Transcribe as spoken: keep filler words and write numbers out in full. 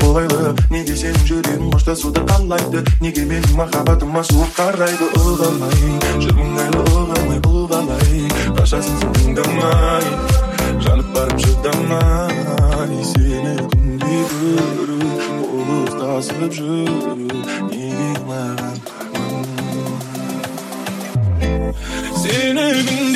қолайлы, неге сенің жүрегің қоштасуды қалайды, неге менің махаббатыма суық қарайды. Ұғалай, жүрмін айлы ұғалай, бұл қалай, қашасың сен тыңдамай, жанып барым шыдамай, сені күндей көру, қол ұстасып жүру, неге маған сені күн